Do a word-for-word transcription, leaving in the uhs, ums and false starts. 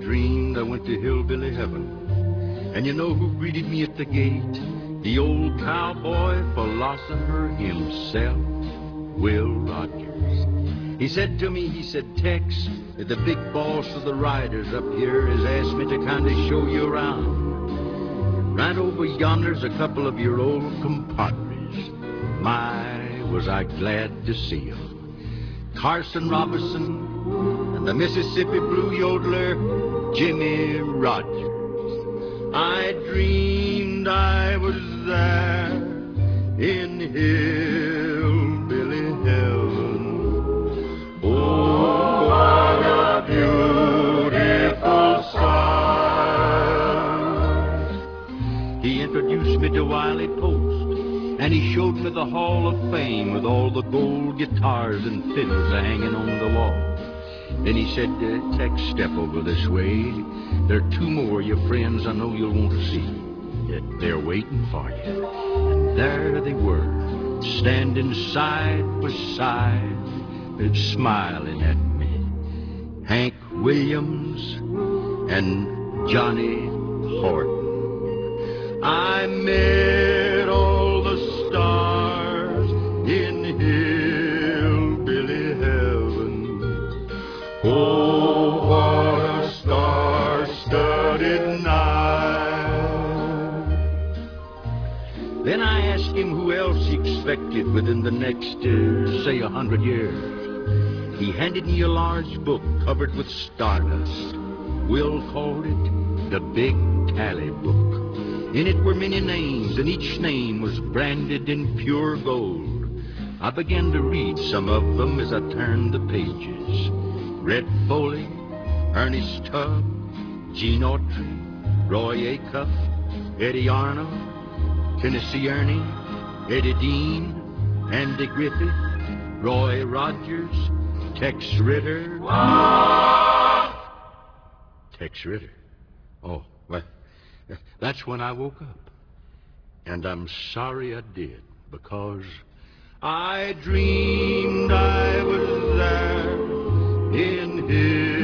dreamed I went to hillbilly heaven. And you know who greeted me at the gate? The old cowboy philosopher himself, Will Rogers. He said to me, he said, Tex, the big boss of the riders up here has asked me to kind of show you around. Right over yonder's a couple of your old compadres. My, was I glad to see 'em. Carson Robinson and the Mississippi Blue yodeler, Jimmy Rogers. I dreamed I was there in hillbilly heaven. Oh, what a beautiful sight. He introduced me to Wiley Post, and he showed me the Hall of Fame with all the gold guitars and fiddles hanging on the wall. Then he said, uh, Tex, step over this way. There are two more of your friends I know you'll want to see. They're waiting for you. And there they were, standing side by side, smiling at me. Hank Williams and Johnny Horton. I met all the stars in hillbilly heaven. Oh, what a star-studded night. Then I asked him who else he expected within the next, uh, say, a hundred years. He handed me a large book covered with stardust. Will called it the Big Tally Book. In it were many names, and each name was branded in pure gold. I began to read some of them as I turned the pages. Red Foley, Ernest Tubb, Gene Autry, Roy Acuff, Eddie Arnold, Tennessee Ernie, Eddie Dean, Andy Griffith, Roy Rogers, Tex Ritter. What? Tex Ritter. Oh, well, that's when I woke up. And I'm sorry I did, because I dreamed I was there in his